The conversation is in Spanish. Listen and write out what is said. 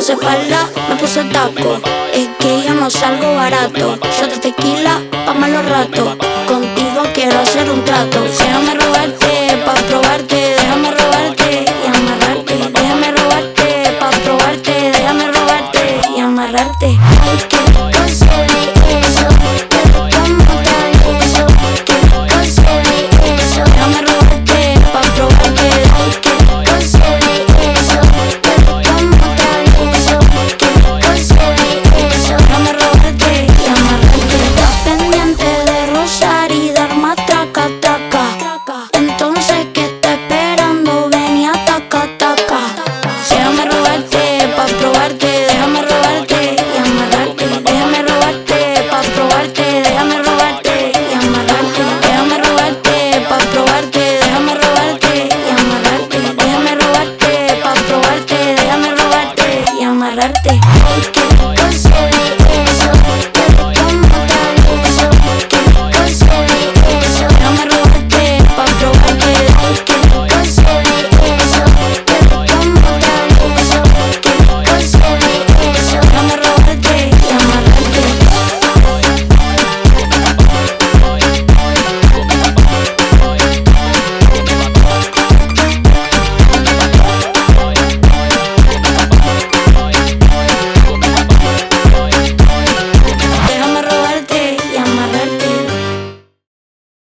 puse falda, me puse taco. Es que yo no salgo barato. Yo de tequila pa' malos ratos. Contigo quiero hacer un trato. Déjame robarte pa' probarte. Déjame robarte y amarrarte. Déjame robarte pa' probarte. Déjame robarte y amarrarte. Ay, qué rico se ve eso. Qué rico monta eso. Qué rico se ve eso. Déjame robarte pa' probarte. Ay, qué rico se ve eso. Qué rico monta eso. Qué rico se ve eso. Déjame robarte y amarrarte. Estás pendiente de rozar y dar más traca, traca. Entonces, ¿qué está esperando? Ven y ataca, ataca. Déjame robarte pa' probarte. Déjame robarte y amarrarte. Déjame robarte pa' probarte. Déjame robarte y amarrarte. Déjame robarte pa' probarte. Déjame robarte y amarrarte. Déjame robarte pa' probarte. Déjame robarte y amarrarte.